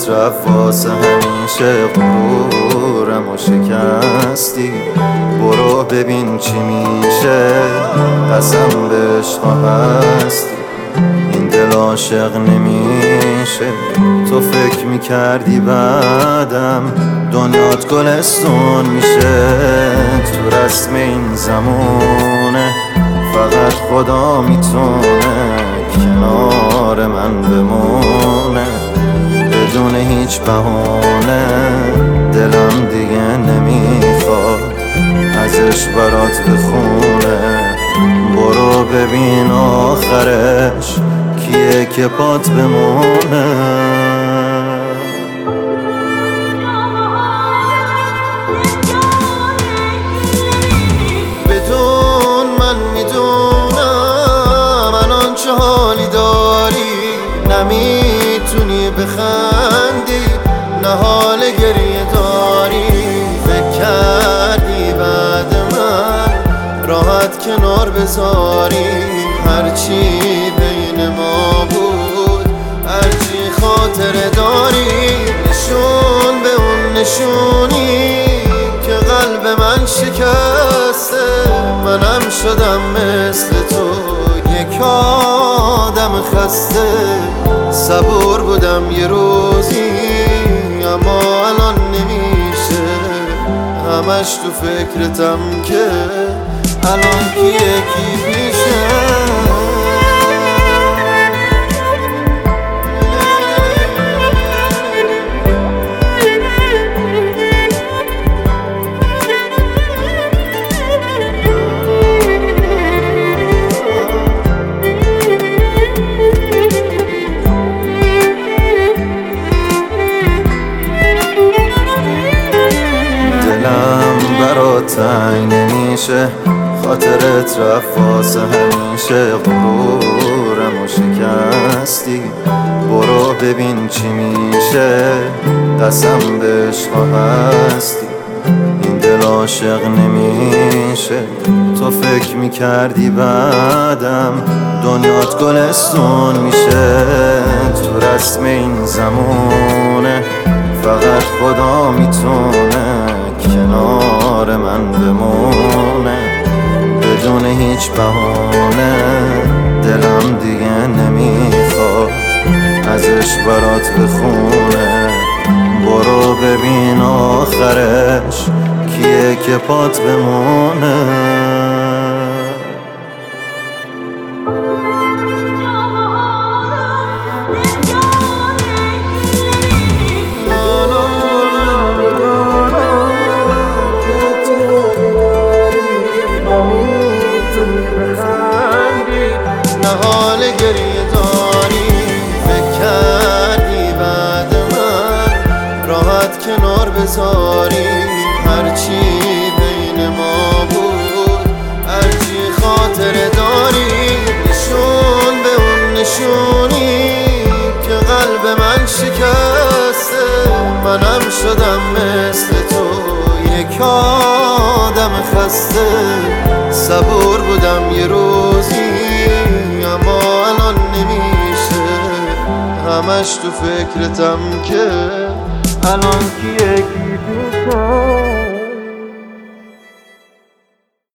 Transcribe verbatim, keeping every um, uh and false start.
رفت واسه همیشه غرورم و شکستی. برو ببین چی میشه، قسم به عشق هستی. این دل عاشق نمیشه، تو فکر میکردی بعدم دنیات گلستون میشه. تو رسم این زمونه فقط خدا میتونه کنار من بمونه، بدون هیچ بهونه. دلم دیگه نمیخواد ازش برات بخونه. برو ببین آخرش کیه که پات بمونه. بدون من میدونم الان چه حالی داری، نمیتونی بخندی نه حال گریه داری. فکر کردی بعد من راحت کنار بذاری، هرچی بین ما بود هرچی خاطره داری. نشون به اون نشونی که قلب من شکسته، منم شدم مثل تو یک آدم خسته. صبور بودم یه روزی اما الان نمیشه، همش تو فکرتم که الان کیه کی پیشه. تنگ نمیشه، خاطرت رفت واسه همیشه غرورم و شکستی. برو ببین چی میشه، قسم به عشق هستی. این دل عاشق نمیشه، تو فکر میکردی بعدم دنیات گلستون میشه. تو رسم این زمونه فقط خدا میتونه کنار من بمونه، بدون هیچ بهونه. دلم دیگه نمیخواد ازش برات بخونه. برو ببین آخرش کیه که پات بمونه. حال گریه داری، فکر کردی بعد من راحت کنار بذاری، هرچی بین ما بود هرچی خاطره داری. نشون به اون نشونی که قلب من شکسته، منم شدم مثل تو یک آدم خسته. صبور بودم یه روزی اما الان نمیشه، همش تو فکرتم که الان کیه کی پیشه.